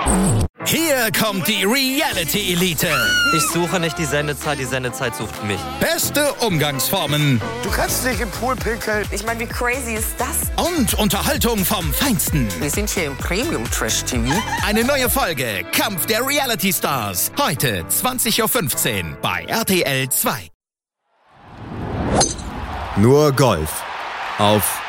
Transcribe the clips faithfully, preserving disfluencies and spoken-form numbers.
Hier kommt die Reality Elite. Ich suche nicht die Sendezeit, die Sendezeit sucht mich. Beste Umgangsformen. Du kannst nicht im Pool pinkeln. Ich meine, wie crazy ist das? Und Unterhaltung vom Feinsten. Wir sind hier im Premium-Trash-T V. Eine neue Folge Kampf der Reality Stars. Heute zwanzig Uhr fünfzehn bei R T L zwei. Nur Golf auf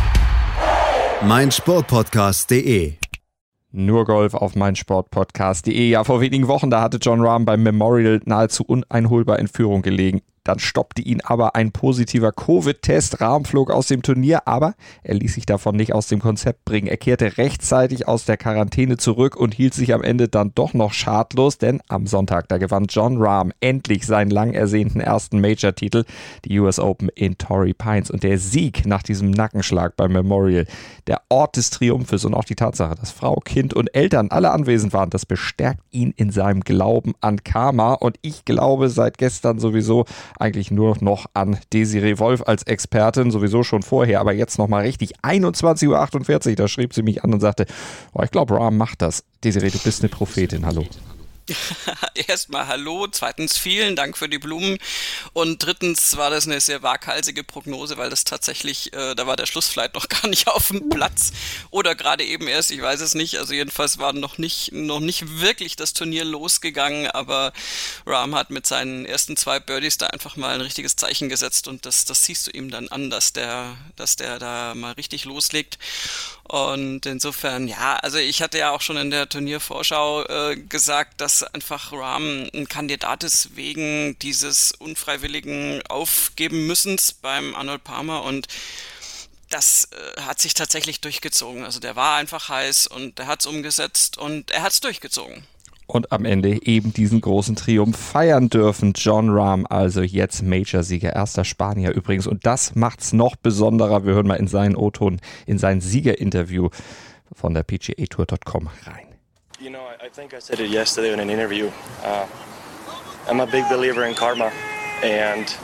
meinsportpodcast punkt de. Nur Golf auf meinsportpodcast punkt de. Ja, vor wenigen Wochen, da hatte Jon Rahm beim Memorial nahezu uneinholbar in Führung gelegen. Dann stoppte ihn aber ein positiver Covid-Test. Rahm flog aus dem Turnier, aber er ließ sich davon nicht aus dem Konzept bringen. Er kehrte rechtzeitig aus der Quarantäne zurück und hielt sich am Ende dann doch noch schadlos, denn am Sonntag, da gewann Jon Rahm endlich seinen lang ersehnten ersten Major-Titel, die U S Open in Torrey Pines. Und der Sieg nach diesem Nackenschlag beim Memorial, der Ort des Triumphes und auch die Tatsache, dass Frau, Kind und Eltern alle anwesend waren, das bestärkt ihn in seinem Glauben an Karma. Und ich glaube seit gestern sowieso eigentlich nur noch an Desiree Wolf als Expertin, sowieso schon vorher, aber jetzt nochmal richtig. einundzwanzig Uhr achtundvierzig, da schrieb sie mich an und sagte, oh, ich glaube, Rahm macht das. Desiree, du bist eine Prophetin, hallo. Erstmal hallo, zweitens vielen Dank für die Blumen und drittens war das eine sehr waghalsige Prognose, weil das tatsächlich, äh, da war der Schluss vielleicht noch gar nicht auf dem Platz oder gerade eben erst, ich weiß es nicht, also jedenfalls war noch nicht, noch nicht wirklich das Turnier losgegangen, aber Rahm hat mit seinen ersten zwei Birdies da einfach mal ein richtiges Zeichen gesetzt und das, das siehst du ihm dann an, dass der, dass der da mal richtig loslegt. Und insofern, ja, also ich hatte ja auch schon in der Turniervorschau äh, gesagt, dass einfach Rahm ein Kandidat ist wegen dieses unfreiwilligen Aufgeben-Müssens beim Arnold Palmer und das äh, hat sich tatsächlich durchgezogen. Also der war einfach heiß und der hat's umgesetzt und er hat's durchgezogen. Und am Ende eben diesen großen Triumph feiern dürfen. Jon Rahm, also jetzt Major-Sieger, erster Spanier übrigens. Und das macht's noch besonderer. Wir hören mal in seinen O-Ton, in sein Siegerinterview von der P G A Tour Punkt com rein. You know, I think I said it yesterday in an interview. Uh, I'm a big believer in karma. And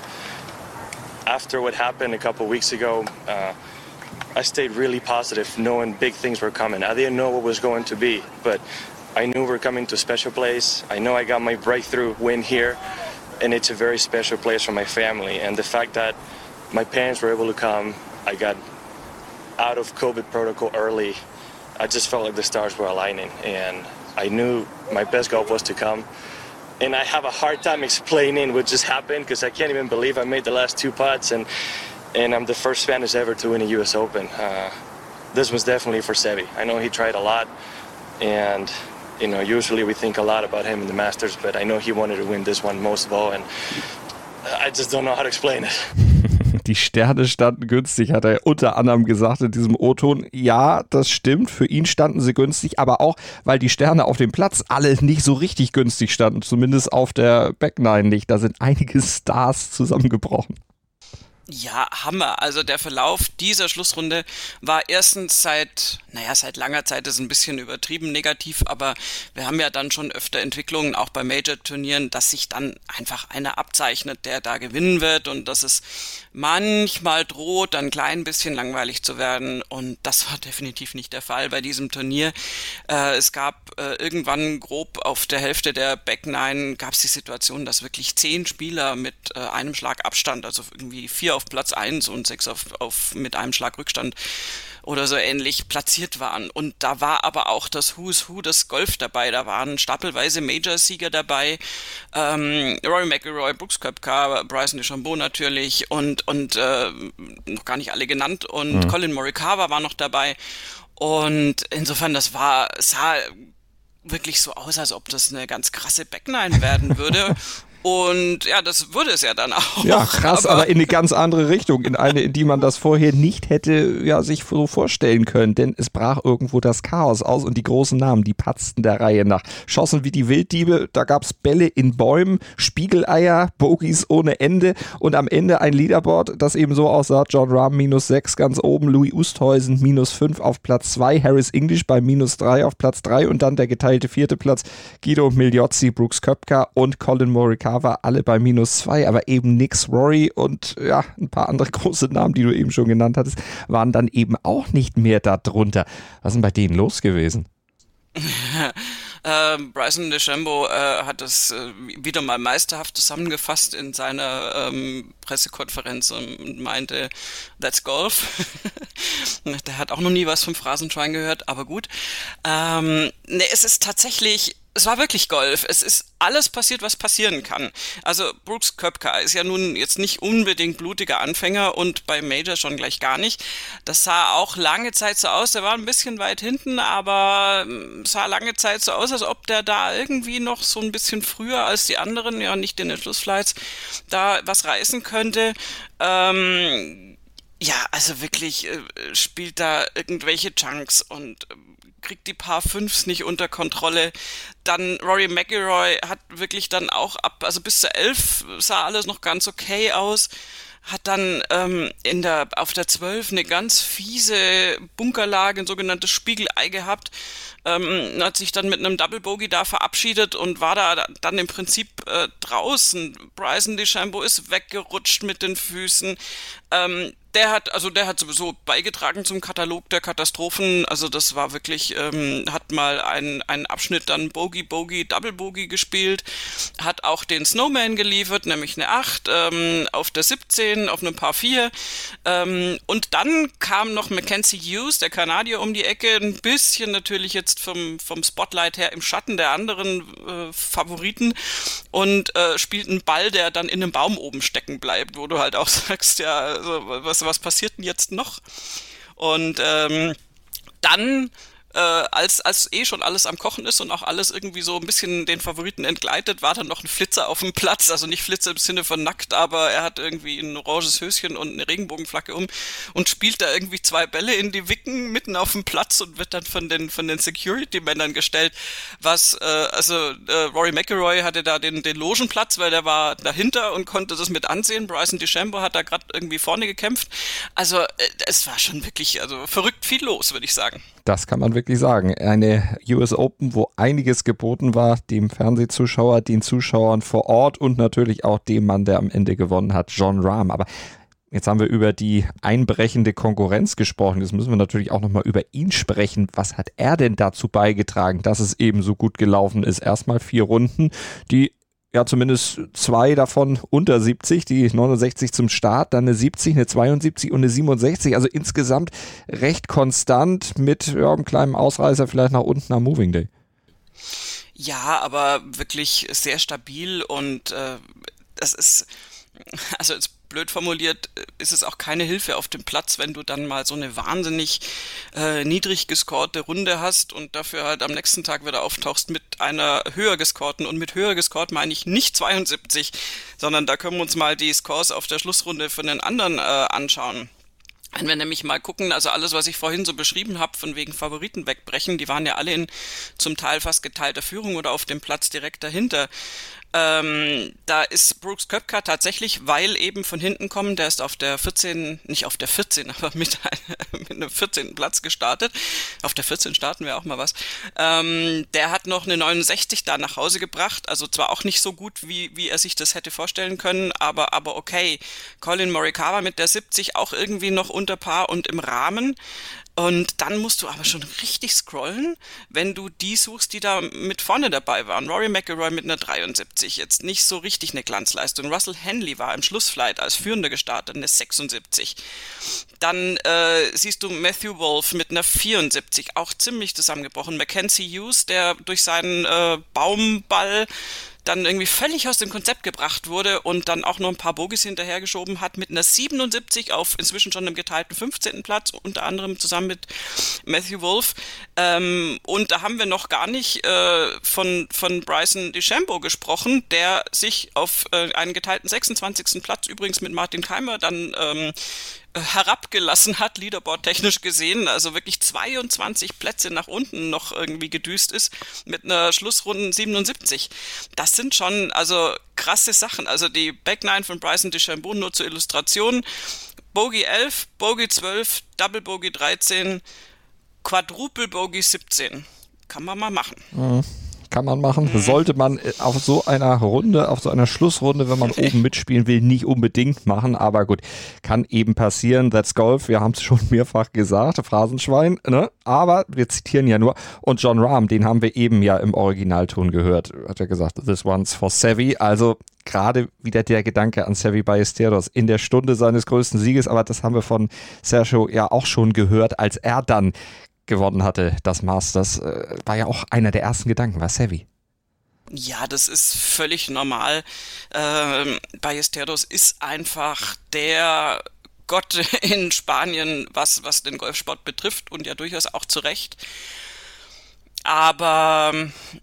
after what happened a couple weeks ago, uh, I stayed really positive, knowing big things were coming. I didn't know what was going to be, but I knew we're coming to a special place. I know I got my breakthrough win here, and it's a very special place for my family. And the fact that my parents were able to come, I got out of COVID protocol early. I just felt like the stars were aligning, and I knew my best golf was to come. And I have a hard time explaining what just happened because I can't even believe I made the last two putts, and and I'm the first Spanish ever to win a U S Open. Uh, this was definitely for Seve. I know he tried a lot, and you know, usually we think a lot about him in the Masters, but I know he wanted to win this one most of all, and I just don't know how to explain it. Die Sterne standen günstig, hat er unter anderem gesagt in diesem O-Ton. Ja, das stimmt, für ihn standen sie günstig, aber auch, weil die Sterne auf dem Platz alle nicht so richtig günstig standen, zumindest auf der Back Nine nicht. Da sind einige Stars zusammengebrochen. Ja, Hammer. Also der Verlauf dieser Schlussrunde war erstens seit, naja, seit langer Zeit ist ein bisschen übertrieben negativ, aber wir haben ja dann schon öfter Entwicklungen, auch bei Major-Turnieren, dass sich dann einfach einer abzeichnet, der da gewinnen wird und dass es manchmal droht, ein klein bisschen langweilig zu werden und das war definitiv nicht der Fall bei diesem Turnier. Äh, es gab äh, irgendwann grob auf der Hälfte der Back Nine gab es die Situation, dass wirklich zehn Spieler mit äh, einem Schlag Abstand, also irgendwie vier auf Platz eins und sechs auf, auf mit einem Schlag Rückstand oder so ähnlich platziert waren. Und da war aber auch das Who's Who des Golf dabei. Da waren stapelweise Major-Sieger dabei. Ähm, Rory McIlroy, Brooks Koepka, Bryson DeChambeau natürlich und, und äh, noch gar nicht alle genannt. Und mhm. Colin Morikawa war noch dabei. Und insofern, das war, sah wirklich so aus, als ob das eine ganz krasse Back Nine werden würde. Und ja, das wurde es ja dann auch. Ja, krass, aber, aber in eine ganz andere Richtung, in eine, in die man das vorher nicht hätte ja, sich so vorstellen können, denn es brach irgendwo das Chaos aus und die großen Namen, die patzten der Reihe nach, schossen wie die Wilddiebe, da gab's Bälle in Bäumen, Spiegeleier, Bogies ohne Ende und am Ende ein Leaderboard, das eben so aussah: Jon Rahm minus sechs ganz oben, Louis Oosthuizen minus fünf auf Platz zwei, Harris English bei minus drei auf Platz drei und dann der geteilte vierte Platz, Guido Migliozzi, Brooks Koepka und Colin Morikawa alle bei minus zwei, aber eben nix. Rory und ja, ein paar andere große Namen, die du eben schon genannt hattest, waren dann eben auch nicht mehr da drunter. Was ist denn bei denen los gewesen? Äh, Bryson DeChambeau äh, hat das äh, wieder mal meisterhaft zusammengefasst in seiner ähm, Pressekonferenz und meinte, that's golf. Der hat auch noch nie was vom Phrasenschwein gehört, aber gut. Ähm, ne, es ist tatsächlich, es war wirklich Golf. Es ist alles passiert, was passieren kann. Also Brooks Koepka ist ja nun jetzt nicht unbedingt blutiger Anfänger und bei Major schon gleich gar nicht. Das sah auch lange Zeit so aus. Der war ein bisschen weit hinten, aber sah lange Zeit so aus, als ob der da irgendwie noch so ein bisschen früher als die anderen, ja nicht in den Schlussflights, da was reißen könnte. Ähm, ja, also wirklich äh, spielt da irgendwelche Chunks und äh, kriegt die Paar Fünfs nicht unter Kontrolle. Dann Rory McIlroy hat wirklich dann auch ab, also bis zur Elf sah alles noch ganz okay aus, hat dann ähm, in der auf der Zwölf eine ganz fiese Bunkerlage, ein sogenanntes Spiegelei gehabt, ähm, hat sich dann mit einem Double Bogey da verabschiedet und war da dann im Prinzip äh, draußen. Bryson DeChambeau ist weggerutscht mit den Füßen. Ähm, Der hat, also der hat sowieso beigetragen zum Katalog der Katastrophen. Also das war wirklich, ähm, hat mal einen, einen Abschnitt dann Bogey, Bogey, Double Bogey gespielt, hat auch den Snowman geliefert, nämlich eine acht, ähm, auf der siebzehn, auf einem Paar vier. Ähm, und dann kam noch Mackenzie Hughes, der Kanadier, um die Ecke, ein bisschen natürlich jetzt vom, vom Spotlight her im Schatten der anderen äh, Favoriten und äh, spielt einen Ball, der dann in einem Baum oben stecken bleibt, wo du halt auch sagst, ja, also, was was passiert denn jetzt noch? Und ähm, dann, äh, als als eh schon alles am Kochen ist und auch alles irgendwie so ein bisschen den Favoriten entgleitet, war dann noch ein Flitzer auf dem Platz, also nicht Flitzer im Sinne von nackt, aber er hat irgendwie ein oranges Höschen und eine Regenbogenflagge um und spielt da irgendwie zwei Bälle in die Wicken mitten auf dem Platz und wird dann von den von den Security-Männern gestellt, was, äh, also äh, Rory McIlroy hatte da den, den Logenplatz, weil der war dahinter und konnte das mit ansehen. Bryson DeChambeau hat da gerade irgendwie vorne gekämpft. Also äh, es war schon wirklich, also verrückt viel los, würde ich sagen. Das kann man wirklich sagen. Eine U S Open, wo einiges geboten war, dem Fernsehzuschauer, den Zuschauern vor Ort und natürlich auch dem Mann, der am Ende gewonnen hat, Jon Rahm. Aber jetzt haben wir über die einbrechende Konkurrenz gesprochen. Jetzt müssen wir natürlich auch nochmal über ihn sprechen. Was hat er denn dazu beigetragen, dass es eben so gut gelaufen ist? Erstmal vier Runden, die ja zumindest zwei davon unter siebzig, die neunundsechzig zum Start, dann eine siebzig, eine zweiundsiebzig und eine siebenundsechzig. Also insgesamt recht konstant mit ja, einem kleinen Ausreißer vielleicht nach unten am Moving Day. Ja, aber wirklich sehr stabil und äh, das ist, also jetzt blöd formuliert, ist es auch keine Hilfe auf dem Platz, wenn du dann mal so eine wahnsinnig äh, niedrig gescorte Runde hast und dafür halt am nächsten Tag wieder auftauchst mit einer höher gescorten. Und mit höher gescored meine ich nicht zweiundsiebzig, sondern da können wir uns mal die Scores auf der Schlussrunde von den anderen äh, anschauen. Wenn wir nämlich mal gucken, also alles, was ich vorhin so beschrieben habe, von wegen Favoriten wegbrechen, die waren ja alle in zum Teil fast geteilter Führung oder auf dem Platz direkt dahinter. Ähm, da ist Brooks Koepka tatsächlich, weil eben von hinten kommen, der ist auf der vierzehn, nicht auf der vierzehn, aber mit, mit einem vierzehnten Platz gestartet. Auf der vierzehn starten wir auch mal was. Ähm, der hat noch eine neunundsechzig da nach Hause gebracht, also zwar auch nicht so gut, wie, wie er sich das hätte vorstellen können, aber, aber okay. Colin Morikawa mit der siebzig auch irgendwie noch unter Paar und im Rahmen. Und dann musst du aber schon richtig scrollen, wenn du die suchst, die da mit vorne dabei waren. Rory McIlroy mit einer dreiundsiebzig, jetzt nicht so richtig eine Glanzleistung. Russell Henley war im Schlussflight als Führender gestartet, eine sechsundsiebzig. Dann äh, siehst du Matthew Wolff mit einer vierundsiebzig, auch ziemlich zusammengebrochen. Mackenzie Hughes, der durch seinen äh, Baumball dann irgendwie völlig aus dem Konzept gebracht wurde und dann auch noch ein paar Bogies hinterhergeschoben hat mit einer siebenundsiebzig auf inzwischen schon einem geteilten fünfzehnten Platz, unter anderem zusammen mit Matthew Wolff. Ähm, und da haben wir noch gar nicht äh, von, von Bryson DeChambeau gesprochen, der sich auf äh, einen geteilten sechsundzwanzigsten Platz übrigens mit Martin Keimer dann ähm, herabgelassen hat, Leaderboard-technisch gesehen, also wirklich zweiundzwanzig Plätze nach unten noch irgendwie gedüst ist, mit einer Schlussrunde siebenundsiebzig. Das sind schon, also krasse Sachen. Also die Back Nine von Bryson DeChambeau nur zur Illustration. Bogey elf, Bogey zwölf, Double Bogey dreizehn, Quadruple Bogey siebzehn. Kann man mal machen. Mhm. kann man machen. Sollte man auf so einer Runde, auf so einer Schlussrunde, wenn man oben mitspielen will, nicht unbedingt machen. Aber gut, kann eben passieren. That's Golf. Wir haben es schon mehrfach gesagt. Phrasenschwein, ne? Aber wir zitieren ja nur. Und Jon Rahm, den haben wir eben ja im Originalton gehört. Hat er gesagt, this one's for Seve. Also gerade wieder der Gedanke an Seve Ballesteros in der Stunde seines größten Sieges. Aber das haben wir von Sergio ja auch schon gehört, als er dann gewonnen hatte, das Masters, äh, war ja auch einer der ersten Gedanken, war Seve. Ja, das ist völlig normal. Ähm, Ballesteros ist einfach der Gott in Spanien, was, was den Golfsport betrifft und ja durchaus auch zu Recht. Aber,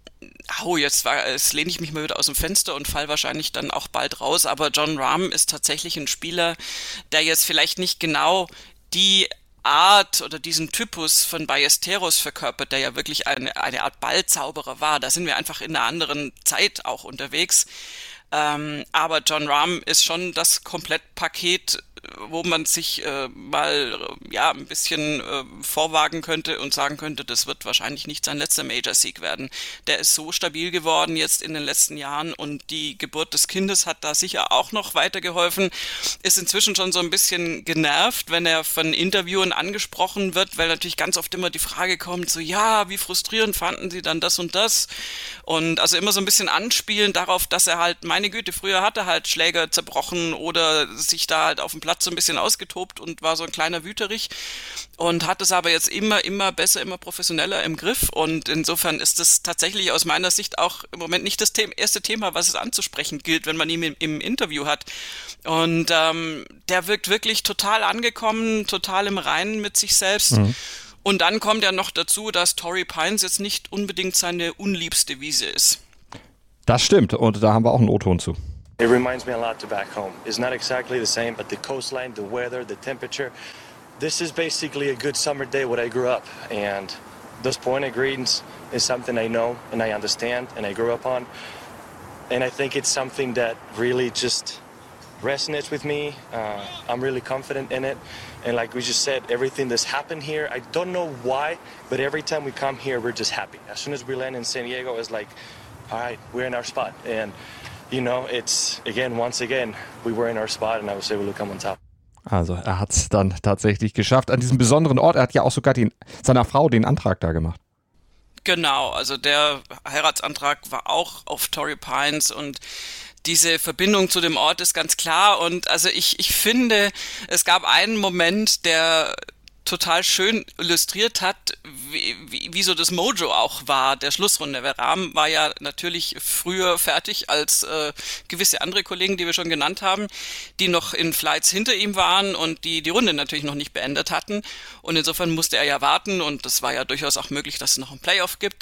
oh, jetzt, war, jetzt lehne ich mich mal wieder aus dem Fenster und fall wahrscheinlich dann auch bald raus. Aber Jon Rahm ist tatsächlich ein Spieler, der jetzt vielleicht nicht genau die Art oder diesen Typus von Ballesteros verkörpert, der ja wirklich eine, eine Art Ballzauberer war. Da sind wir einfach in einer anderen Zeit auch unterwegs. Ähm, aber Jon Rahm ist schon das Komplettpaket, wo man sich äh, mal äh, ja ein bisschen äh, vorwagen könnte und sagen könnte, das wird wahrscheinlich nicht sein letzter Major-Sieg werden. Der ist so stabil geworden jetzt in den letzten Jahren und die Geburt des Kindes hat da sicher auch noch weitergeholfen. Ist inzwischen schon so ein bisschen genervt, wenn er von Interviewern angesprochen wird, weil natürlich ganz oft immer die Frage kommt, so ja, wie frustrierend fanden Sie dann das und das? Und also immer so ein bisschen anspielen darauf, dass er halt, meine Güte, früher hat er halt Schläger zerbrochen oder sich da halt auf dem Platz so ein bisschen ausgetobt und war so ein kleiner Wüterich und hat es aber jetzt immer, immer besser, immer professioneller im Griff und insofern ist das tatsächlich aus meiner Sicht auch im Moment nicht das The- erste Thema, was es anzusprechen gilt, wenn man ihn im, im Interview hat und ähm, der wirkt wirklich total angekommen, total im Reinen mit sich selbst. Mhm. Und dann kommt ja noch dazu, dass Torrey Pines jetzt nicht unbedingt seine unliebste Wiese ist. Das stimmt und da haben wir auch einen O-Ton zu. It reminds me a lot to back home. It's not exactly the same, but the coastline, the weather, the temperature. This is basically a good summer day where I grew up. And those pointed greens is something I know and I understand and I grew up on. And I think it's something that really just resonates with me. Uh, I'm really confident in it. And like we just said, everything that's happened here, I don't know why, but every time we come here, we're just happy. As soon as we land in San Diego, it's like, all right, we're in our spot. And you know, it's, again, once again, we were in our spot and I was able to come on top. Also er hat es dann tatsächlich geschafft an diesem besonderen Ort. Er hat ja auch sogar den, seiner Frau den Antrag da gemacht. Genau, also der Heiratsantrag war auch auf Torrey Pines und diese Verbindung zu dem Ort ist ganz klar. Und also ich, ich finde, es gab einen Moment, der total schön illustriert hat, wie, wie, wie so das Mojo auch war, der Schlussrunde. Weil Rahm war ja natürlich früher fertig als äh, gewisse andere Kollegen, die wir schon genannt haben, die noch in Flights hinter ihm waren und die die Runde natürlich noch nicht beendet hatten. Und insofern musste er ja warten und das war ja durchaus auch möglich, dass es noch ein Playoff gibt.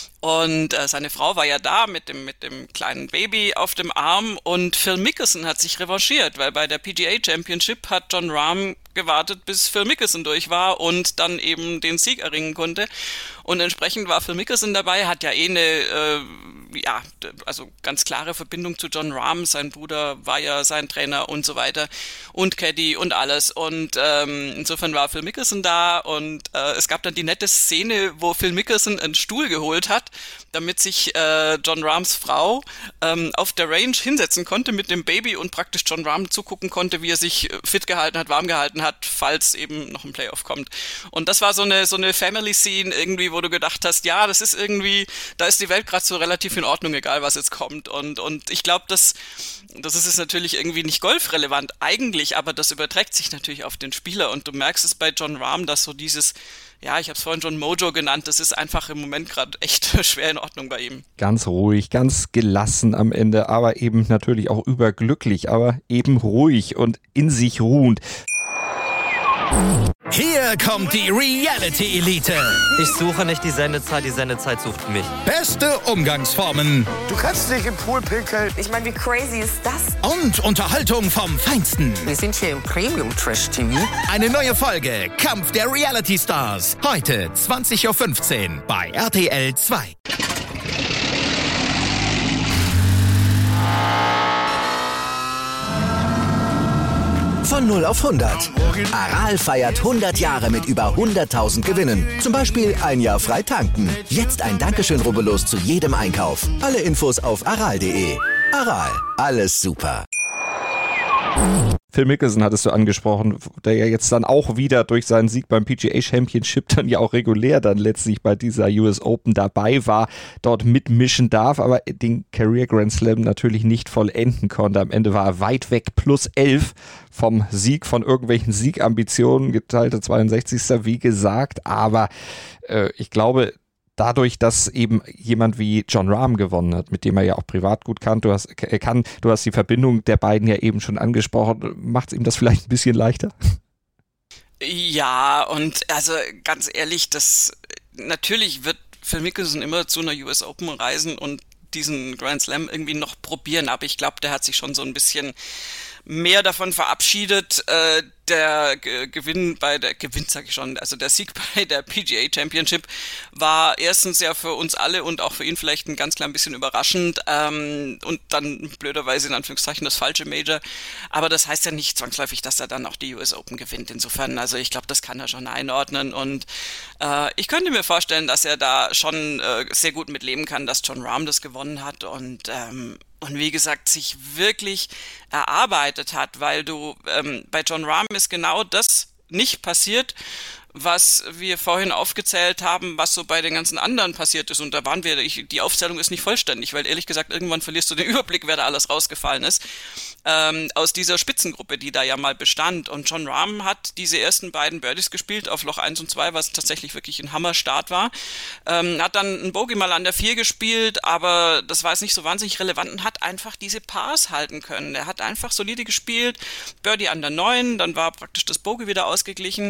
Und äh, seine Frau war ja da mit dem mit dem kleinen Baby auf dem Arm und Phil Mickelson hat sich revanchiert, weil bei der P G A Championship hat Jon Rahm gewartet, bis Phil Mickelson durch war und dann eben den Sieg erringen konnte. Und entsprechend war Phil Mickelson dabei, hat ja eh eine, äh, ja, also ganz klare Verbindung zu Jon Rahm. Sein Bruder war ja sein Trainer und so weiter und Caddy und alles. Und ähm, insofern war Phil Mickelson da und äh, es gab dann die nette Szene, wo Phil Mickelson einen Stuhl geholt hat, damit sich äh, Jon Rahms Frau ähm, auf der Range hinsetzen konnte mit dem Baby und praktisch Jon Rahm zugucken konnte, wie er sich fit gehalten hat, warm gehalten hat, falls eben noch ein Playoff kommt. Und das war so eine so eine Family Scene irgendwie, wo du gedacht hast, ja, das ist irgendwie, da ist die Welt gerade so relativ in Ordnung, egal was jetzt kommt. Und und ich glaube, das das ist jetzt natürlich irgendwie nicht golfrelevant eigentlich, aber das überträgt sich natürlich auf den Spieler und du merkst es bei Jon Rahm, dass so dieses, ja, ich habe es vorhin schon Mojo genannt, das ist einfach im Moment gerade echt schwer in Ordnung bei ihm. Ganz ruhig, ganz gelassen am Ende, aber eben natürlich auch überglücklich, aber eben ruhig und in sich ruhend. Hier kommt die Reality Elite. Ich suche nicht die Sendezeit, die Sendezeit sucht mich. Beste Umgangsformen Du kannst dich im Pool pinkeln. Ich meine, wie crazy ist das? und Unterhaltung vom Feinsten. Wir sind hier im Premium Trash T V. Eine neue Folge Kampf der Reality Stars. Heute zwanzig Uhr fünfzehn bei R T L zwei. Von null auf hundert. Aral feiert hundert Jahre mit über hunderttausend Gewinnen. Zum Beispiel ein Jahr frei tanken. Jetzt ein Dankeschön, rubbellos zu jedem Einkauf. Alle Infos auf aral punkt de. Aral, alles super. Phil Mickelson hattest du angesprochen, der ja jetzt dann auch wieder durch seinen Sieg beim P G A Championship dann ja auch regulär dann letztlich bei dieser U S Open dabei war, dort mitmischen darf, aber den Career Grand Slam natürlich nicht vollenden konnte. Am Ende war er weit weg, plus elf vom Sieg, von irgendwelchen Siegambitionen, geteilte zweiundsechzigster wie gesagt, aber äh, ich glaube, dadurch, dass eben jemand wie Jon Rahm gewonnen hat, mit dem er ja auch privat gut kann, du hast, er kann, du hast die Verbindung der beiden ja eben schon angesprochen, macht es ihm das vielleicht ein bisschen leichter? Ja, und also ganz ehrlich, das natürlich wird Phil Mickelson immer zu einer U S Open reisen und diesen Grand Slam irgendwie noch probieren, aber ich glaube, der hat sich schon so ein bisschen mehr davon verabschiedet. Äh, der G- Gewinn bei der, Gewinn sag ich schon, also der Sieg bei der P G A Championship war erstens ja für uns alle und auch für ihn vielleicht ein ganz klein bisschen überraschend ähm, und dann blöderweise in Anführungszeichen das falsche Major, aber das heißt ja nicht zwangsläufig, dass er dann auch die U S Open gewinnt. Insofern, also ich glaube, das kann er schon einordnen und äh, ich könnte mir vorstellen, dass er da schon äh, sehr gut mit leben kann, dass Jon Rahm das gewonnen hat und ähm, und wie gesagt, sich wirklich erarbeitet hat, weil du ähm, bei Jon Rahm ist genau das nicht passiert, was wir vorhin aufgezählt haben, was so bei den ganzen anderen passiert ist. Und da waren wir, ich, die Aufzählung ist nicht vollständig, weil ehrlich gesagt, irgendwann verlierst du den Überblick, wer da alles rausgefallen ist, ähm, aus dieser Spitzengruppe, die da ja mal bestand. Und Jon Rahm hat diese ersten beiden Birdies gespielt auf Loch eins und zwei, was tatsächlich wirklich ein Hammerstart war. Ähm, hat dann ein Bogey mal an der vier gespielt, aber das war jetzt nicht so wahnsinnig relevant und hat einfach diese Pars halten können. Er hat einfach solide gespielt, Birdie an der neun, dann war praktisch das Bogey wieder ausgeglichen.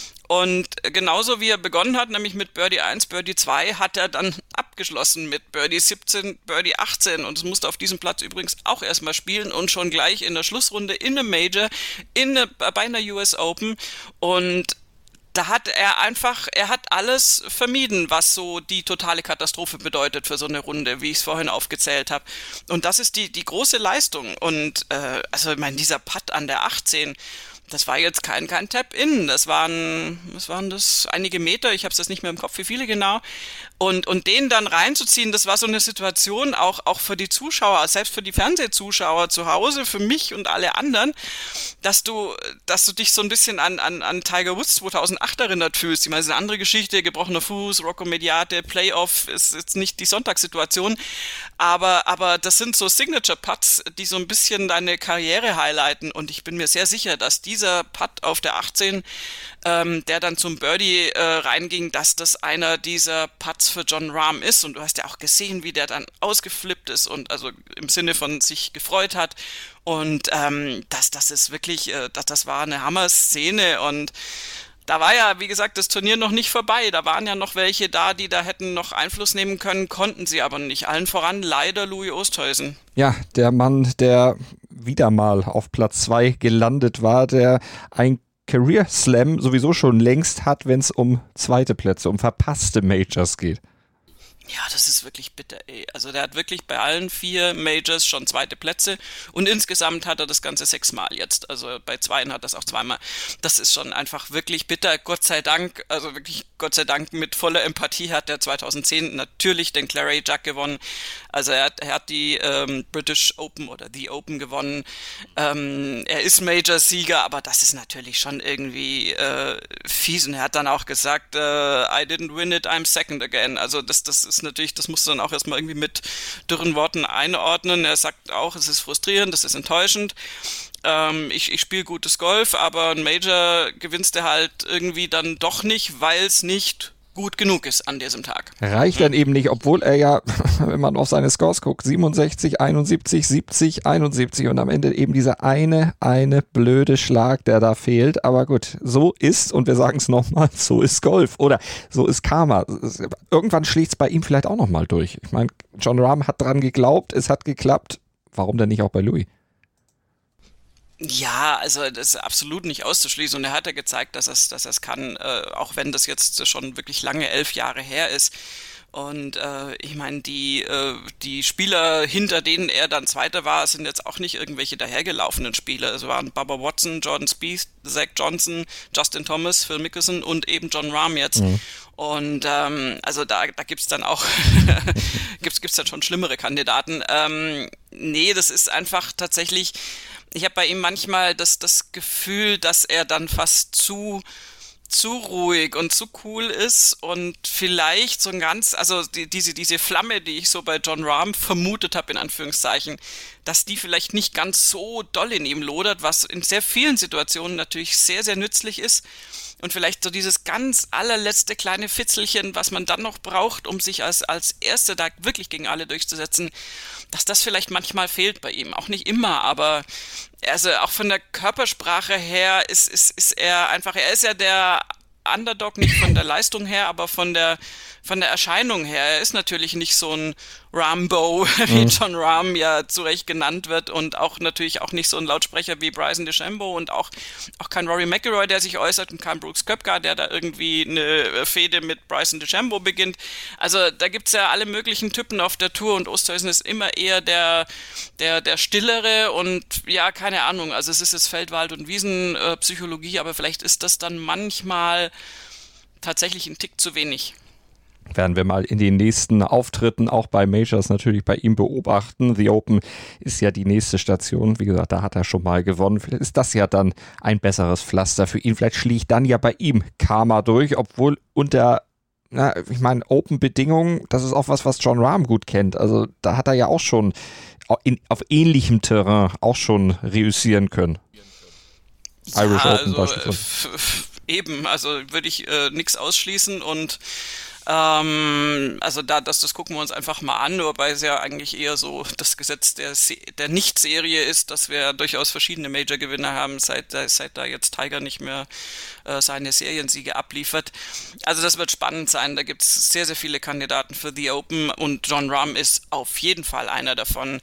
Und genauso wie er begonnen hat, nämlich mit Birdie eins, Birdie zwei, hat er dann abgeschlossen mit Birdie siebzehn, Birdie achtzehn und es musste auf diesem Platz übrigens auch erstmal spielen und schon gleich in der Schlussrunde in einem Major, in eine, bei einer U S Open und da hat er einfach, er hat alles vermieden, was so die totale Katastrophe bedeutet für so eine Runde, wie ich es vorhin aufgezählt habe. Und das ist die, die große Leistung und äh, also ich meine, dieser Putt an der achtzehn, das war jetzt kein, kein Tap-In, das waren, was waren das, einige Meter, ich habe es jetzt nicht mehr im Kopf, wie viele genau. Und, und den dann reinzuziehen, das war so eine Situation, auch, auch für die Zuschauer, selbst für die Fernsehzuschauer zu Hause, für mich und alle anderen, dass du, dass du dich so ein bisschen an, an, an Tiger Woods zweitausendacht erinnert fühlst. Ich meine, das ist eine andere Geschichte, gebrochener Fuß, Rocco Mediate, Playoff ist jetzt nicht die Sonntagssituation, aber, aber das sind so Signature-Putts, die so ein bisschen deine Karriere highlighten und ich bin mir sehr sicher, dass dieser Putt auf der achtzehn, ähm, der dann zum Birdie äh, reinging, dass das einer dieser Putts für Jon Rahm ist und du hast ja auch gesehen, wie der dann ausgeflippt ist und also im Sinne von sich gefreut hat und ähm, das, das ist wirklich, äh, das, das war eine Hammer-Szene und da war ja, wie gesagt, das Turnier noch nicht vorbei. Da waren ja noch welche da, die da hätten noch Einfluss nehmen können, konnten sie aber nicht. Allen voran leider Louis Oosthuizen. Ja, der Mann, der wieder mal auf Platz zwei gelandet war, der ein Career Slam sowieso schon längst hat, wenn es um zweite Plätze, um verpasste Majors geht. Ja, das ist wirklich bitter, ey. Also der hat wirklich bei allen vier Majors schon zweite Plätze und insgesamt hat er das Ganze sechsmal jetzt. Also bei zweien hat er es auch zweimal. Das ist schon einfach wirklich bitter. Gott sei Dank, also wirklich Gott sei Dank mit voller Empathie hat er zweitausendzehn natürlich den Claret Jug gewonnen. Also er hat, er hat die ähm, British Open oder The Open gewonnen. Ähm, er ist Major-Sieger, aber das ist natürlich schon irgendwie äh, fies. Und er hat dann auch gesagt, äh, I didn't win it, I'm second again. Also das, das ist natürlich, das musst du dann auch erstmal irgendwie mit dürren Worten einordnen. Er sagt auch, es ist frustrierend, das ist enttäuschend. Ähm, ich ich spiele gutes Golf, aber ein Major gewinnst du halt irgendwie dann doch nicht, weil es nicht gut genug ist an diesem Tag. Reicht dann eben nicht, obwohl er ja, wenn man auf seine Scores guckt, siebenundsechzig, einundsiebzig, siebzig, einundsiebzig und am Ende eben dieser eine, eine blöde Schlag, der da fehlt. Aber gut, so ist, und wir sagen es nochmal, so ist Golf oder so ist Karma. Irgendwann schlägt es bei ihm vielleicht auch nochmal durch. Ich meine, Jon Rahm hat dran geglaubt, es hat geklappt. Warum denn nicht auch bei Louis? Ja, also das ist absolut nicht auszuschließen und er hat ja gezeigt, dass er es dass er es kann, äh, auch wenn das jetzt schon wirklich lange elf Jahre her ist. Und äh, ich meine, die, äh, die Spieler, hinter denen er dann Zweiter war, sind jetzt auch nicht irgendwelche dahergelaufenen Spieler. Es waren Bubba Watson, Jordan Spieth, Zach Johnson, Justin Thomas, Phil Mickelson und eben Jon Rahm jetzt. Mhm. Und ähm, also da, da gibt's dann auch gibt's, gibt's dann schon schlimmere Kandidaten. Ähm, nee, das ist einfach tatsächlich, ich habe bei ihm manchmal das, das Gefühl, dass er dann fast zu zu ruhig und zu cool ist und vielleicht so ein ganz, also die, diese, diese Flamme, die ich so bei Jon Rahm vermutet habe, in Anführungszeichen, dass die vielleicht nicht ganz so doll in ihm lodert, was in sehr vielen Situationen natürlich sehr, sehr nützlich ist. Und vielleicht so dieses ganz allerletzte kleine Fitzelchen, was man dann noch braucht, um sich als, als Erster da wirklich gegen alle durchzusetzen, dass das vielleicht manchmal fehlt bei ihm. Auch nicht immer, aber also auch von der Körpersprache her ist, ist, ist er einfach, er ist ja der Underdog, nicht von der Leistung her, aber von der von der Erscheinung her. Er ist natürlich nicht so ein Rambo, wie mhm. Jon Rahm ja zu Recht genannt wird, und auch natürlich auch nicht so ein Lautsprecher wie Bryson DeChambeau und auch auch kein Rory McIlroy, der sich äußert, und kein Brooks Koepka, der da irgendwie eine Fehde mit Bryson DeChambeau beginnt. Also da gibt's ja alle möglichen Typen auf der Tour, und Oosthuizen ist immer eher der der der Stillere, und ja, keine Ahnung, also es ist jetzt Feldwald- und Wiesenpsychologie, aber vielleicht ist das dann manchmal tatsächlich ein Tick zu wenig. Werden wir mal in den nächsten Auftritten auch bei Majors natürlich bei ihm beobachten. The Open ist ja die nächste Station. Wie gesagt, da hat er schon mal gewonnen. Vielleicht ist das ja dann ein besseres Pflaster für ihn. Vielleicht schlägt dann ja bei ihm Karma durch, obwohl unter, na, ich meine, Open-Bedingungen, das ist auch was, was Jon Rahm gut kennt. Also da hat er ja auch schon in, auf ähnlichem Terrain auch schon reüssieren können. Ja, Irish Open also, beispielsweise. Eben, also würde ich äh, nichts ausschließen, und Ähm, also da, das, das gucken wir uns einfach mal an, wobei es ja eigentlich eher so das Gesetz der, der Nicht-Serie ist, dass wir durchaus verschiedene Major-Gewinner haben, seit, seit da jetzt Tiger nicht mehr äh, seine Seriensiege abliefert. Also das wird spannend sein, da gibt es sehr, sehr viele Kandidaten für The Open, und Jon Rahm ist auf jeden Fall einer davon.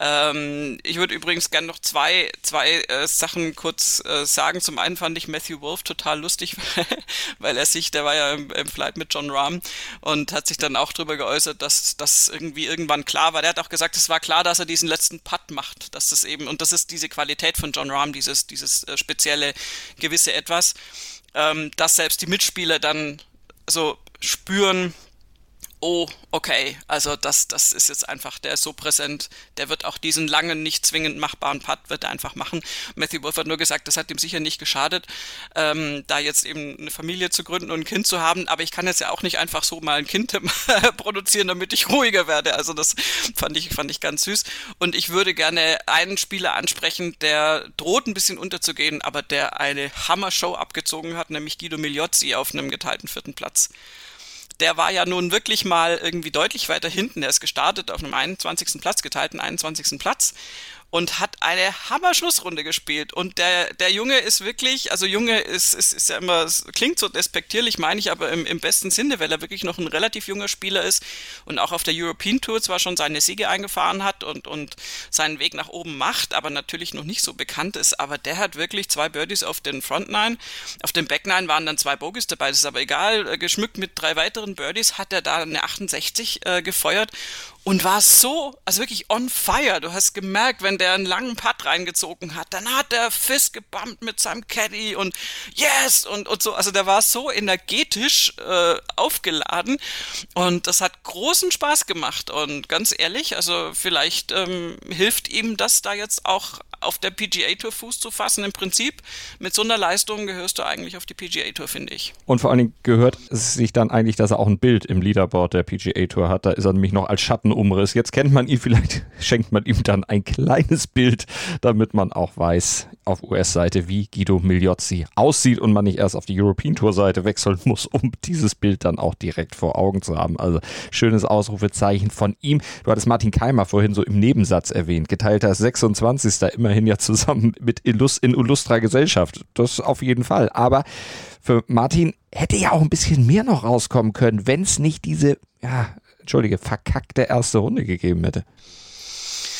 Ähm, ich würde übrigens gerne noch zwei, zwei äh, Sachen kurz äh, sagen. Zum einen fand ich Matthew Wolff total lustig, weil er sich, der war ja im, im Flight mit Jon Rahm, und hat sich dann auch darüber geäußert, dass das irgendwie irgendwann klar war. Der hat auch gesagt, es war klar, dass er diesen letzten Putt macht, dass das eben, und das ist diese Qualität von Jon Rahm, dieses dieses äh, spezielle gewisse Etwas, ähm, dass selbst die Mitspieler dann so spüren, oh, okay, also das das ist jetzt einfach, der ist so präsent, der wird auch diesen langen, nicht zwingend machbaren Putt, wird er einfach machen. Matthew Wolff hat nur gesagt, das hat ihm sicher nicht geschadet, ähm, da jetzt eben eine Familie zu gründen und ein Kind zu haben, aber ich kann jetzt ja auch nicht einfach so mal ein Kind produzieren, damit ich ruhiger werde. Also das fand ich, fand ich ganz süß. Und ich würde gerne einen Spieler ansprechen, der droht ein bisschen unterzugehen, aber der eine Hammer-Show abgezogen hat, nämlich Guido Migliozzi auf einem geteilten vierten Platz. Der war ja nun wirklich mal irgendwie deutlich weiter hinten. Er ist gestartet auf einem einundzwanzigsten Platz, geteilten einundzwanzigsten Platz, und hat eine Hammer-Schlussrunde gespielt. Und der der Junge ist wirklich, also Junge ist ist, ist ja immer, klingt so despektierlich, meine ich aber im, im besten Sinne, weil er wirklich noch ein relativ junger Spieler ist und auch auf der European Tour zwar schon seine Siege eingefahren hat und und seinen Weg nach oben macht, aber natürlich noch nicht so bekannt ist. Aber der hat wirklich zwei Birdies auf den Front Nine. Auf dem Back Nine waren dann zwei Bogies dabei, das ist aber egal. Geschmückt mit drei weiteren Birdies hat er da eine achtundsechzig äh, gefeuert. Und war so, also wirklich on fire. Du hast gemerkt, wenn der einen langen Putt reingezogen hat, dann hat der Fist gebumpt mit seinem Caddy und yes und, und so. Also der war so energetisch äh, aufgeladen, und das hat großen Spaß gemacht. Und ganz ehrlich, also vielleicht ähm, hilft ihm das da jetzt auch auf der P G A Tour Fuß zu fassen. Im Prinzip, mit so einer Leistung gehörst du eigentlich auf die P G A Tour, finde ich. Und vor allen Dingen gehört es sich dann eigentlich, dass er auch ein Bild im Leaderboard der P G A Tour hat. Da ist er nämlich noch als Schattenumriss. Jetzt kennt man ihn, vielleicht schenkt man ihm dann ein kleines Bild, damit man auch weiß, auf U S-Seite, wie Guido Migliozzi aussieht und man nicht erst auf die European Tour-Seite wechseln muss, um dieses Bild dann auch direkt vor Augen zu haben. Also schönes Ausrufezeichen von ihm. Du hattest Martin Kaymer vorhin so im Nebensatz erwähnt. Geteilter sechsundzwanzigster immerhin ja zusammen mit Illus- in illustrer Gesellschaft. Das auf jeden Fall. Aber für Martin hätte ja auch ein bisschen mehr noch rauskommen können, wenn es nicht diese, ja, entschuldige, verkackte erste Runde gegeben hätte.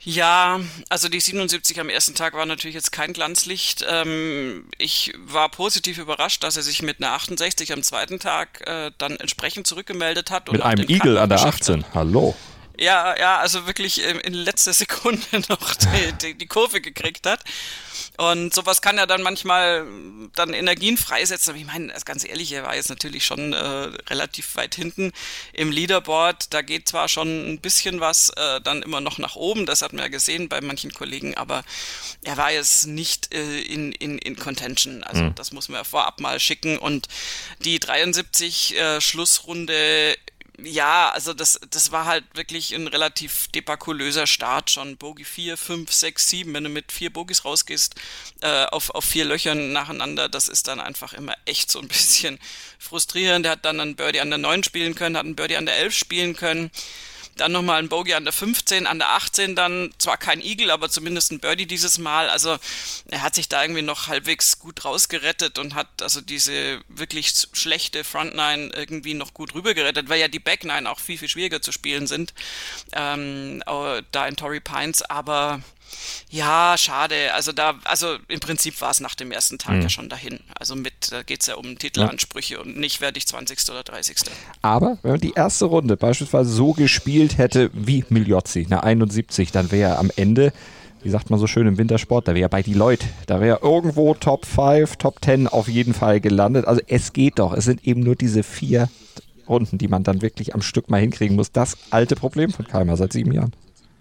Ja, also die siebenundsiebzig am ersten Tag war natürlich jetzt kein Glanzlicht. Ähm, ich war positiv überrascht, dass er sich mit einer achtundsechzig am zweiten Tag äh, dann entsprechend zurückgemeldet hat. Und mit einem Eagle an der achtzehn, hallo. Ja, ja, also wirklich in letzter Sekunde noch die, die, die Kurve gekriegt hat. Und sowas kann ja dann manchmal dann Energien freisetzen. Aber ich meine, ganz ehrlich, er war jetzt natürlich schon äh, relativ weit hinten im Leaderboard. Da geht zwar schon ein bisschen was äh, dann immer noch nach oben, das hat man ja gesehen bei manchen Kollegen, aber er war jetzt nicht äh, in, in, in Contention. Also mhm. das muss man ja vorab mal schicken. Und die dreiundsiebzig äh, Schlussrunde, ja, also das, das war halt wirklich ein relativ debakulöser Start schon. Bogey vier, fünf, sechs, sieben, wenn du mit vier Bogies rausgehst, äh, auf, auf vier Löchern nacheinander, das ist dann einfach immer echt so ein bisschen frustrierend. Der hat dann einen Birdie an der neun spielen können, hat einen Birdie an der elf spielen können. Dann nochmal ein Bogey an der fünfzehn, an der achtzehn dann zwar kein Eagle, aber zumindest ein Birdie dieses Mal. Also er hat sich da irgendwie noch halbwegs gut rausgerettet und hat also diese wirklich schlechte Front Nine irgendwie noch gut rübergerettet, weil ja die Back Nine auch viel, viel schwieriger zu spielen sind, ähm, da in Torrey Pines, aber ja, schade. Also da, also im Prinzip war es nach dem ersten Tag mhm. ja schon dahin. Also mit, da geht es ja um Titelansprüche ja. und nicht werde ich zwanzigster oder dreißigster Aber wenn man die erste Runde beispielsweise so gespielt hätte wie Migliozzi, eine einundsiebzig, dann wäre er am Ende, wie sagt man so schön im Wintersport, da wäre er bei Deloitte. Da wäre er irgendwo Top fünf, Top zehn auf jeden Fall gelandet. Also es geht doch. Es sind eben nur diese vier Runden, die man dann wirklich am Stück mal hinkriegen muss. Das alte Problem von Kaymer seit sieben Jahren.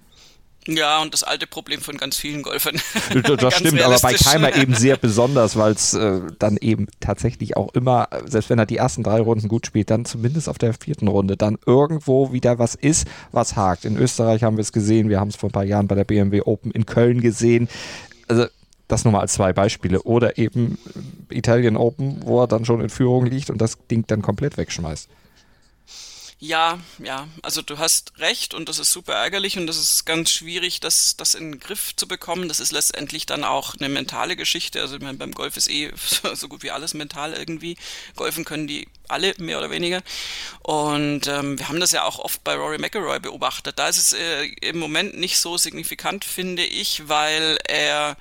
Ja, und das alte Problem von ganz vielen Golfern. Das stimmt, aber bei Kaymer eben sehr besonders, weil es äh, dann eben tatsächlich auch immer, selbst wenn er die ersten drei Runden gut spielt, dann zumindest auf der vierten Runde dann irgendwo wieder was ist, was hakt. In Österreich haben wir es gesehen, wir haben es vor ein paar Jahren bei der B M W Open in Köln gesehen. Also das nur mal als zwei Beispiele. Oder eben Italian Open, wo er dann schon in Führung liegt und das Ding dann komplett wegschmeißt. Ja, ja, also du hast recht und das ist super ärgerlich und das ist ganz schwierig, das, das in den Griff zu bekommen. Das ist letztendlich dann auch eine mentale Geschichte. Also ich meine, beim Golf ist eh so gut wie alles mental irgendwie. Golfen können die alle, mehr oder weniger. Und ähm, wir haben das ja auch oft bei Rory McIlroy beobachtet. Da ist es äh, im Moment nicht so signifikant, finde ich, weil er,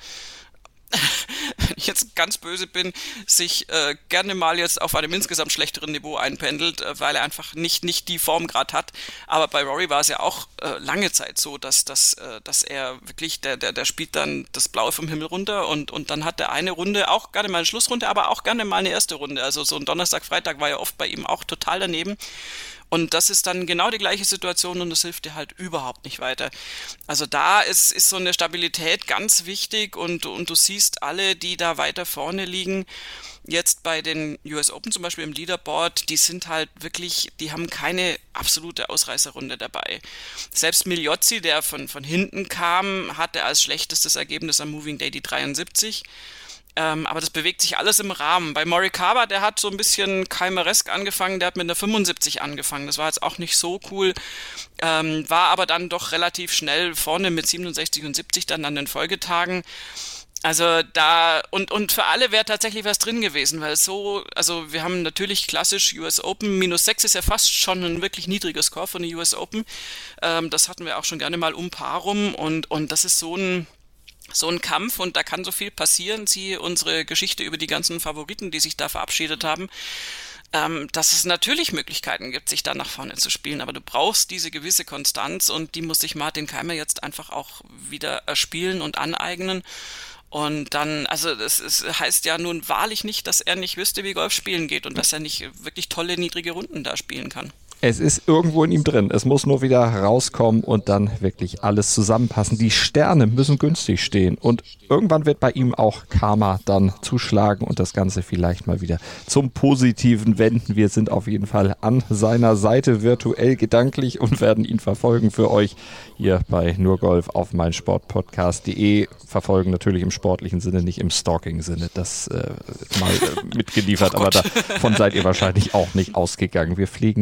wenn ich jetzt ganz böse bin, sich äh, gerne mal jetzt auf einem insgesamt schlechteren Niveau einpendelt, äh, weil er einfach nicht nicht die Form gerade hat. Aber bei Rory war es ja auch äh, lange Zeit so, dass, dass, äh, dass er wirklich, der, der, der spielt dann das Blaue vom Himmel runter und, und dann hat er eine Runde, auch gerne mal eine Schlussrunde, aber auch gerne mal eine erste Runde. Also so ein Donnerstag, Freitag war ja oft bei ihm auch total daneben. Und das ist dann genau die gleiche Situation und das hilft dir halt überhaupt nicht weiter. Also da ist, ist so eine Stabilität ganz wichtig und, und du siehst alle, die da weiter vorne liegen, jetzt bei den U S Open zum Beispiel im Leaderboard, die sind halt wirklich, die haben keine absolute Ausreißerrunde dabei. Selbst Migliozzi, der von, von hinten kam, hatte als schlechtestes Ergebnis am Moving Day die dreiundsiebzig. Ähm, aber das bewegt sich alles im Rahmen. Bei Morikawa, der hat so ein bisschen Kaymeresk angefangen, der hat mit einer fünfundsiebzig angefangen. Das war jetzt auch nicht so cool, ähm, war aber dann doch relativ schnell vorne mit siebenundsechzig und siebzig dann an den Folgetagen. Also da, und, und für alle wäre tatsächlich was drin gewesen, weil so, also wir haben natürlich klassisch U S Open, minus sechs ist ja fast schon ein wirklich niedriger Score von der U S Open. Ähm, das hatten wir auch schon gerne mal um Paar rum und, und das ist so ein, so ein Kampf und da kann so viel passieren. Siehe unsere Geschichte über die ganzen Favoriten, die sich da verabschiedet haben, ähm, dass es natürlich Möglichkeiten gibt, sich da nach vorne zu spielen. Aber du brauchst diese gewisse Konstanz und die muss sich Martin Kaymer jetzt einfach auch wieder erspielen und aneignen. Und dann, also das ist, heißt ja nun wahrlich nicht, dass er nicht wüsste, wie Golf spielen geht und dass er nicht wirklich tolle, niedrige Runden da spielen kann. Es ist irgendwo in ihm drin. Es muss nur wieder rauskommen und dann wirklich alles zusammenpassen. Die Sterne müssen günstig stehen und irgendwann wird bei ihm auch Karma dann zuschlagen und das Ganze vielleicht mal wieder zum Positiven wenden. Wir sind auf jeden Fall an seiner Seite virtuell gedanklich und werden ihn verfolgen für euch hier bei Nur Golf auf meinsportpodcast punkt de. Verfolgen natürlich im sportlichen Sinne, nicht im Stalking-Sinne. Das äh, mal äh, mitgeliefert, aber davon seid ihr wahrscheinlich auch nicht ausgegangen. Wir pflegen ja einen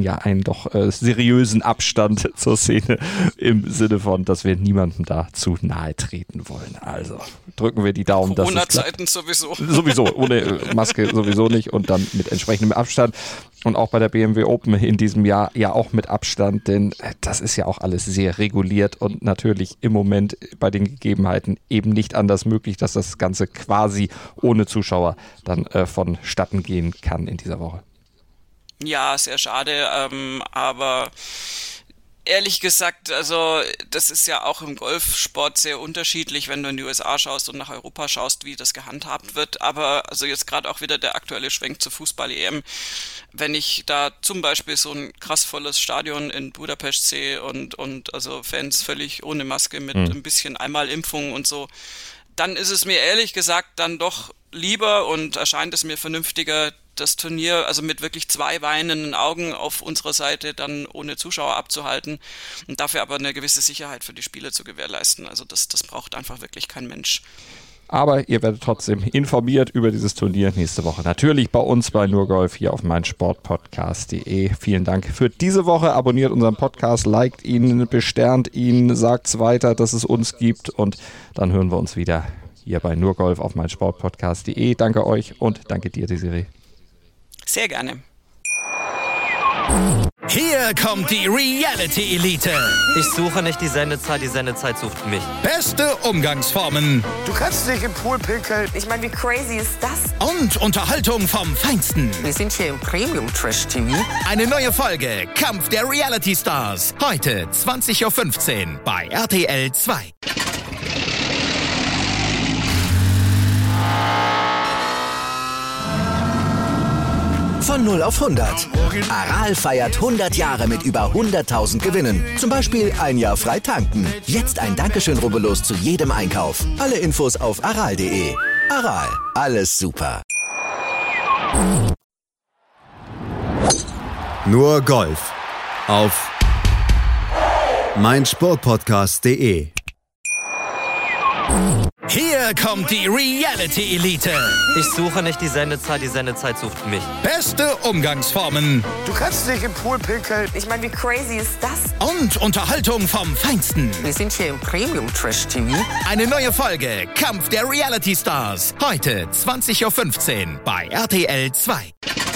doch äh, seriösen Abstand zur Szene im Sinne von, dass wir niemandem da zu nahe treten wollen. Also drücken wir die Daumen, dass es klappt. Corona-Zeiten sowieso. Sowieso, ohne äh, Maske sowieso nicht und dann mit entsprechendem Abstand. Und auch bei der B M W Open in diesem Jahr ja auch mit Abstand, denn das ist ja auch alles sehr reguliert und natürlich im Moment bei den Gegebenheiten eben nicht anders möglich, dass das Ganze quasi ohne Zuschauer dann äh, vonstatten gehen kann in dieser Woche. Ja, sehr schade, ähm, aber ehrlich gesagt, also das ist ja auch im Golfsport sehr unterschiedlich, wenn du in die U S A schaust und nach Europa schaust, wie das gehandhabt wird. Aber also jetzt gerade auch wieder der aktuelle Schwenk zur Fußball-E M. Wenn ich da zum Beispiel so ein krass volles Stadion in Budapest sehe und, und also Fans völlig ohne Maske mit mhm. ein bisschen Einmalimpfung und so, dann ist es mir ehrlich gesagt dann doch lieber und erscheint es mir vernünftiger, das Turnier also mit wirklich zwei weinenden Augen auf unserer Seite dann ohne Zuschauer abzuhalten und dafür aber eine gewisse Sicherheit für die Spieler zu gewährleisten. Also das, das braucht einfach wirklich kein Mensch. Aber ihr werdet trotzdem informiert über dieses Turnier nächste Woche. Natürlich bei uns bei Nur Golf hier auf meinsportpodcast punkt de. Vielen Dank für diese Woche. Abonniert unseren Podcast, liked ihn, besternt ihn, sagt's weiter, dass es uns gibt und dann hören wir uns wieder hier bei Nur Golf auf meinsportpodcast punkt de. Danke euch und danke dir, Desiree. Sehr gerne. Hier kommt die Reality Elite. Ich suche nicht die Sendezeit, die Sendezeit sucht mich. Beste Umgangsformen. Du kannst dich im Pool pinkeln. Ich meine, wie crazy ist das? Und Unterhaltung vom Feinsten. Wir sind hier im Premium-Trash-T V. Eine neue Folge Kampf der Reality Stars. Heute zwanzig Uhr fünfzehn bei R T L zwei. Von null auf hundert. Aral feiert hundert Jahre mit über hunderttausend Gewinnen. Zum Beispiel ein Jahr frei tanken. Jetzt ein Dankeschön, rubbellos zu jedem Einkauf. Alle Infos auf aral punkt de. Aral, alles super. Nur Golf auf meinsportpodcast punkt de. Hier kommt die Reality Elite. Ich suche nicht die Sendezeit, die Sendezeit sucht mich. Beste Umgangsformen. Du kannst dich im Pool pinkeln. Ich meine, wie crazy ist das? Und Unterhaltung vom Feinsten. Wir sind hier im Premium-Trash-T V. Eine neue Folge Kampf der Reality Stars. Heute zwanzig Uhr fünfzehn bei R T L zwei.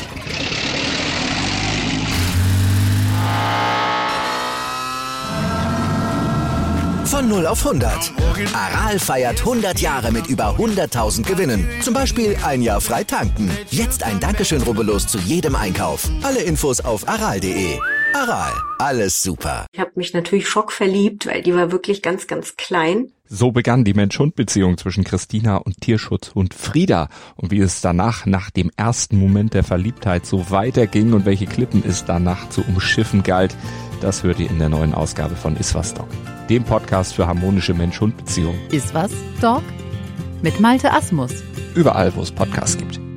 Von null auf hundert. Aral feiert hundert Jahre mit über hunderttausend Gewinnen. Zum Beispiel ein Jahr frei tanken. Jetzt ein Dankeschön, rubbellos zu jedem Einkauf. Alle Infos auf aral punkt de. Aral, alles super. Ich habe mich natürlich schockverliebt, weil die war wirklich ganz, ganz klein. So begann die Mensch-Hund-Beziehung zwischen Christina und Tierschutzhund Frieda. Und wie es danach, nach dem ersten Moment der Verliebtheit, so weiterging und welche Klippen es danach zu umschiffen galt, das hört ihr in der neuen Ausgabe von Iswas Dog, dem Podcast für harmonische Mensch-Hund-Beziehungen. Iswas Dog? Mit Malte Asmus. Überall, wo es Podcasts gibt.